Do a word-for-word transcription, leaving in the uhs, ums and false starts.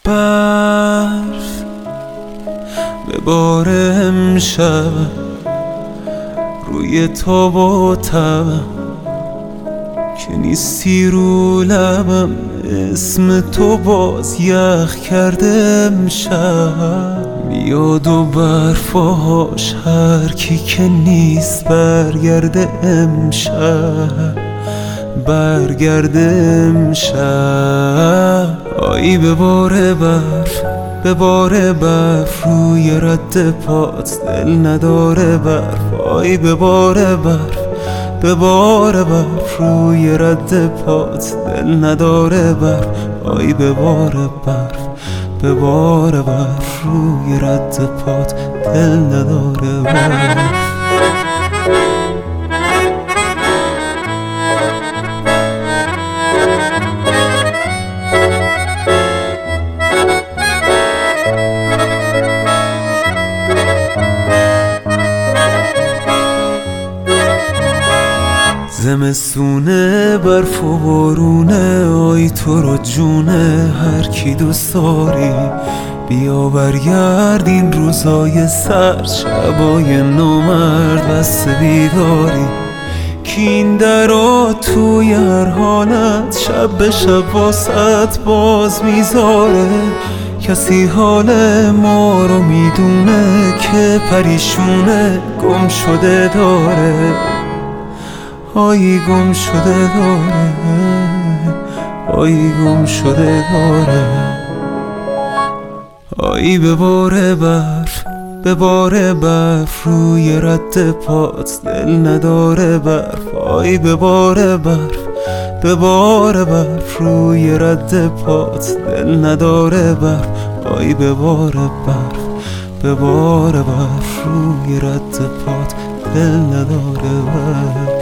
برف به بار امشب روی تاب و تبم که نیستی رو لبم، اسم تو باز یخ کرده امشب. میاد و برفاش هر کی که نیست برگرده امشب، برگرده امشب. آی به بار برف، به بار برف روی رد پات دل نداره برف. آی به بار برف، به بار برف روی رد پات دل نداره برف. آی به بار برف، به بار برف روی رد پات دل نداره برف. زمستونه برف و بارونه، آی تو را جونه هر کی دوست داری. بیا برگرد این روزای سرد، شبای نامرد بسته بیداری. کی این درا توی هر حالت شب به شب واسط باز میذاره. کسی حال ما رو میدونه که پریشونه گم شده داره. آی گم شده داره، آی گم شده داره. آی به بار برف، به بار برف روی رد پات دل نداره برف. آی به بار برف، به بار برف روی رد پات دل نداره برف. آی به بار برف، به بار برف روی رد پات دل نداره برف.